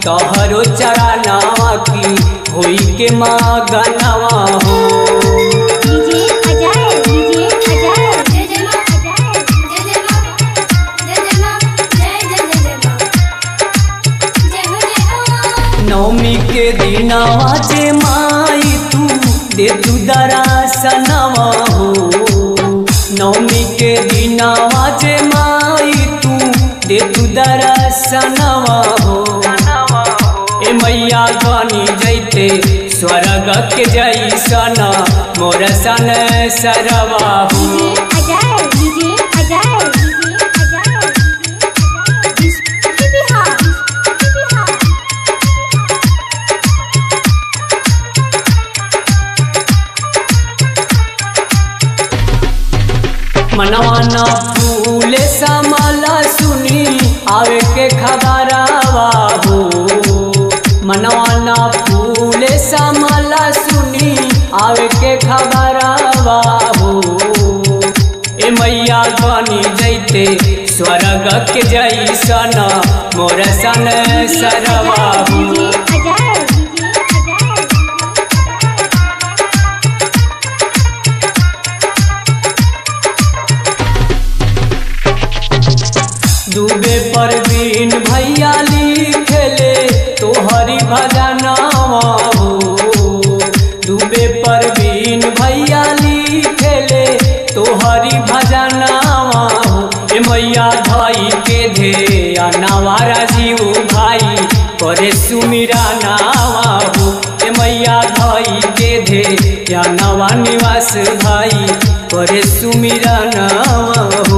तोहरो चरनावा की होई के मगनवा हो। नवमी के दिनवा जे माई तू दे तू दर्शनवा हो। नवमी के दिनवा जे माई तू दे तू दर्शनवा हो। ए मैया गनी जैते स्वर्ग के जैसन मोर सन सरवा हो। मनवाना फूले समला सुनी आवे के खबरवा हो। मनवाना फूले समला सुनी आवे के खबरवा हो। ए मैया गनी जैते स्वर्ग के जैसन मोर सन सरवा हो। डूबे परवीन भैया लिखेले तोहरी भजनवा हो। डूबे परवीन भैया लिखेले तोहरी भजनवा हो। ए मैया धाई के धे नवारा जीव भाई करे सुमिरा नावा हो। ए मैया धाई के धे नवा निवास भाई करे सुमिरा नावा।